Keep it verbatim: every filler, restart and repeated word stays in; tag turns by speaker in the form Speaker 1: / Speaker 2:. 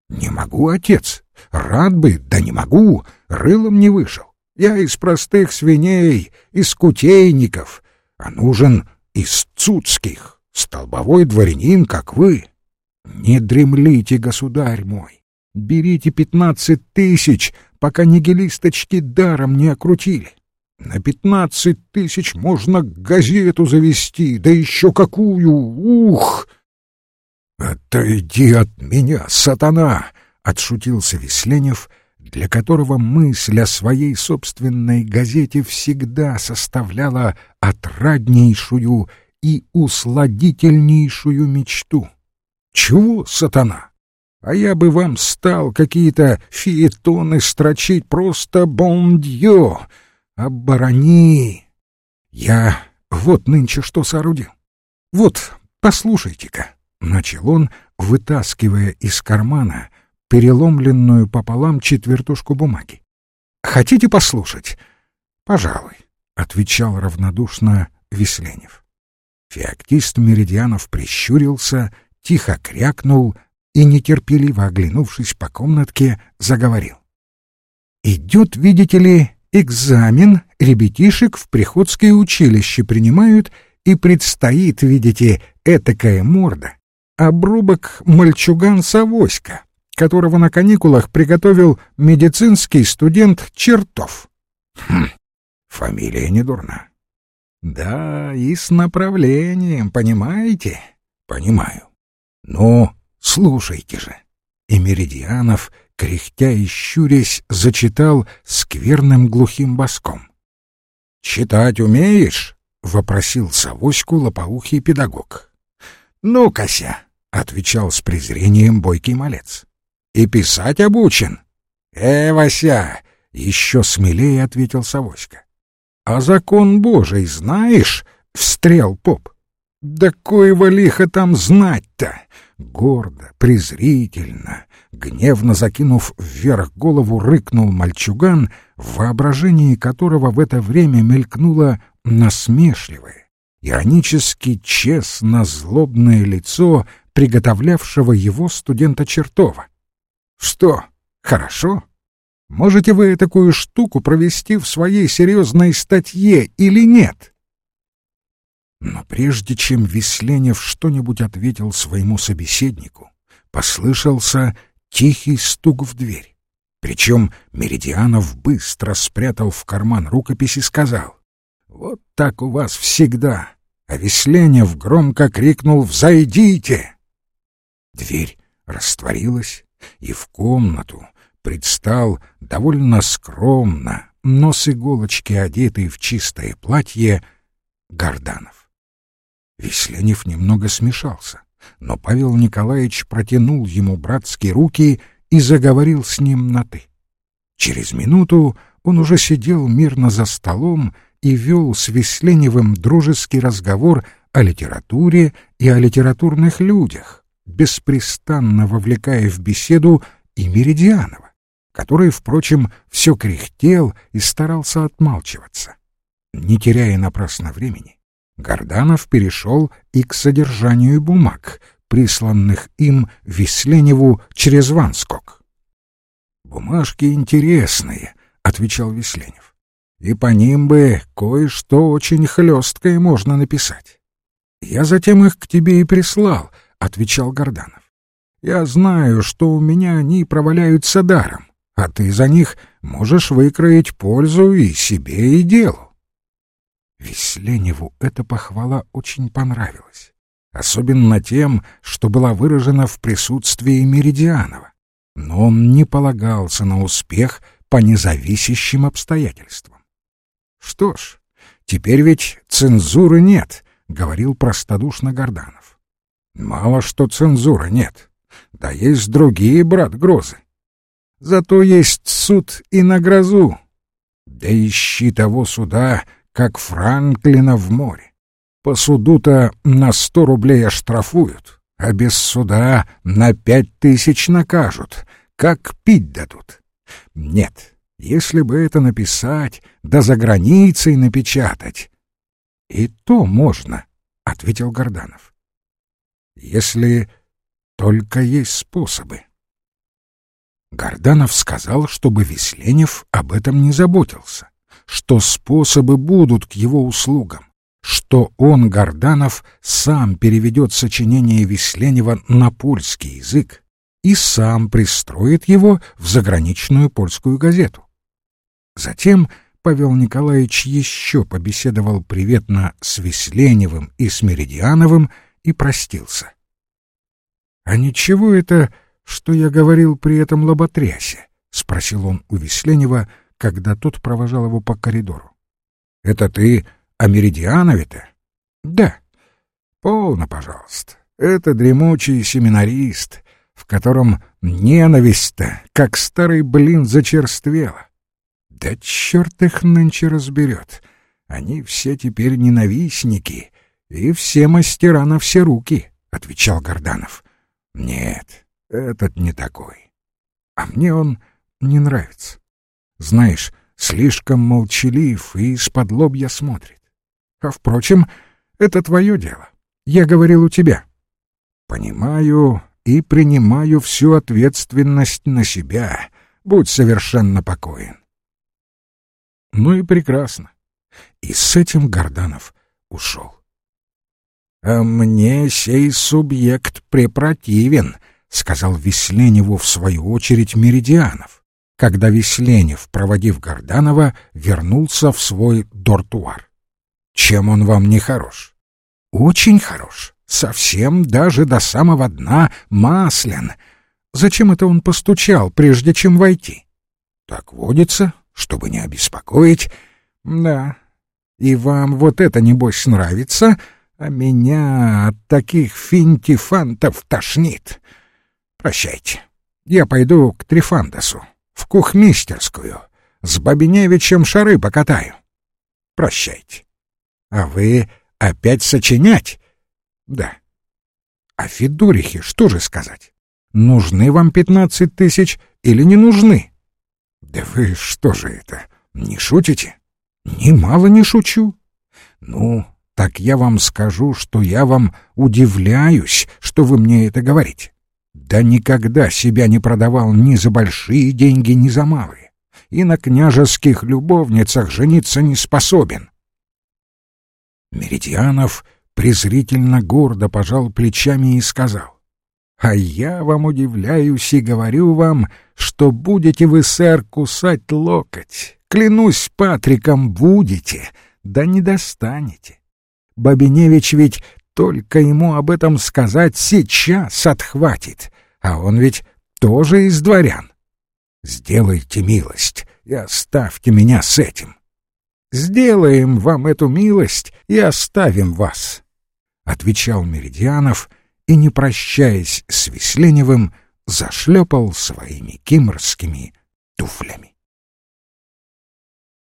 Speaker 1: Не могу, отец. Рад бы, да не могу. Рылом не вышел. Я из простых свиней, из кутейников, а нужен из цуцких, столбовой дворянин, как вы. Не дремлите, государь мой. Берите пятнадцать тысяч, пока нигилисточки даром не окрутили. На пятнадцать тысяч можно газету завести, да еще какую! Ух! «Отойди от меня, сатана!» — отшутился Весленев, для которого мысль о своей собственной газете всегда составляла отраднейшую и усладительнейшую мечту. «Чего, сатана? А я бы вам стал какие-то фиетоны строчить, просто бон-дьё! Оборони! Я вот нынче что соорудил. Вот, послушайте-ка!» — начал он, вытаскивая из кармана переломленную пополам четвертушку бумаги. «Хотите послушать?» «Пожалуй», — отвечал равнодушно Весленев. Феоктист Меридианов прищурился, тихо крякнул и, нетерпеливо оглянувшись по комнатке, заговорил. «Идет, видите ли, экзамен, ребятишек в приходское училище принимают, и предстоит, видите, этакая морда. Обрубок мальчуган Савоська, которого на каникулах приготовил медицинский студент Чертов». «Хм, фамилия не дурна». «Да, и с направлением, понимаете?» «Понимаю. Ну, слушайте же». И Меридианов, кряхтя и щурясь, зачитал скверным глухим баском. «Читать умеешь?» — вопросил Савоську лопоухий педагог. «Ну-кася», — отвечал с презрением бойкий малец. «И писать обучен?» «Э, Вася!» — еще смелее ответил Савоська. «А закон Божий знаешь?» — встрял поп. «Да коего лиха там знать-то?» Гордо, презрительно, гневно закинув вверх голову, рыкнул мальчуган, в воображении которого в это время мелькнуло насмешливое, иронически честно-злобное лицо приготовлявшего его студента Чертова. «Что, хорошо? Можете вы такую штуку провести в своей серьезной статье или нет?» Но прежде чем Весленев что-нибудь ответил своему собеседнику, послышался тихий стук в дверь. Причем Меридианов быстро спрятал в карман рукопись и сказал: «Вот так у вас всегда!» А Весленев громко крикнул: «Взойдите!» Дверь растворилась, и в комнату предстал довольно скромно, но с иголочки одетый в чистое платье, Горданов. Весленев немного смешался, но Павел Николаевич протянул ему братские руки и заговорил с ним на «ты». Через минуту он уже сидел мирно за столом и вел с Весленевым дружеский разговор о литературе и о литературных людях, беспрестанно вовлекая в беседу и Меридианова, который, впрочем, все кряхтел и старался отмалчиваться. Не теряя напрасно времени, Горданов перешел и к содержанию бумаг, присланных им Весленеву через Ванскок. «Бумажки интересные», — отвечал Весленев, — «и по ним бы кое-что очень хлесткое можно написать». «Я затем их к тебе и прислал», — отвечал Горданов. «Я знаю, что у меня они проваляются даром, а ты за них можешь выкроить пользу и себе, и делу». Весленеву эта похвала очень понравилась, особенно тем, что была выражена в присутствии Меридианова, но он не полагался на успех по независящим обстоятельствам. «Что ж, теперь ведь цензуры нет», — говорил простодушно Горданов. «Мало что цензуры нет, да есть другие, брат Грозы. Зато есть суд и на грозу. Да ищи того суда, как Франклина в море. По суду-то на сто рублей оштрафуют, а без суда на пять тысяч накажут, как пить дадут. Нет, если бы это написать, да за границей напечатать». «И то можно», — ответил Горданов. «Если только есть способы». Горданов сказал, чтобы Весленев об этом не заботился, что способы будут к его услугам, что он, Горданов, сам переведет сочинение Весленева на польский язык и сам пристроит его в заграничную польскую газету. Затем Павел Николаевич еще побеседовал приветно с Весленевым и с Меридиановым и простился. — А ничего это, что я говорил при этом лоботрясе? — спросил он у Весленева, когда тот провожал его по коридору. — Это ты о Меридианове-то? — Да. — Полно, пожалуйста. Это дремучий семинарист, в котором ненависть-то, как старый блин, зачерствела. Да черт их нынче разберет. Они все теперь ненавистники, и все мастера на все руки, — отвечал Горданов. — Нет, этот не такой. А мне он не нравится. Знаешь, слишком молчалив и из-под лобья смотрит. А, впрочем, это твое дело. Я говорил у тебя. Понимаю и принимаю всю ответственность на себя. Будь совершенно покоен. Ну и прекрасно. И с этим Горданов ушел. — А мне сей субъект препротивен, — сказал Весленеву в свою очередь Меридианов, когда Весленев, проводив Горданова, вернулся в свой дортуар. — Чем он вам не хорош? — Очень хорош. Совсем даже до самого дна маслен. Зачем это он постучал, прежде чем войти? — Так водится, чтобы не обеспокоить. — Да. И вам вот это, небось, нравится, а меня от таких финтифантов тошнит. Прощайте. Я пойду к Трифандосу, в кухмистерскую, с Бабиневичем шары покатаю. Прощайте. А вы опять сочинять? Да. А Федорихе что же сказать? Нужны вам пятнадцать тысяч или не нужны? Да вы что же это, не шутите? Немало не шучу. Ну, так я вам скажу, что я вам удивляюсь, что вы мне это говорите. Да никогда себя не продавал ни за большие деньги, ни за малые. И на княжеских любовницах жениться не способен. Меридианов презрительно гордо пожал плечами и сказал: «А я вам удивляюсь и говорю вам, что будете вы, сэр, кусать локоть. Клянусь Патриком, будете, да не достанете. Бабиневич ведь только ему об этом сказать сейчас отхватит, а он ведь тоже из дворян. Сделайте милость и оставьте меня с этим. Сделаем вам эту милость и оставим вас», — отвечал Меридианов и, не прощаясь с Весленевым, зашлепал своими кимрскими туфлями.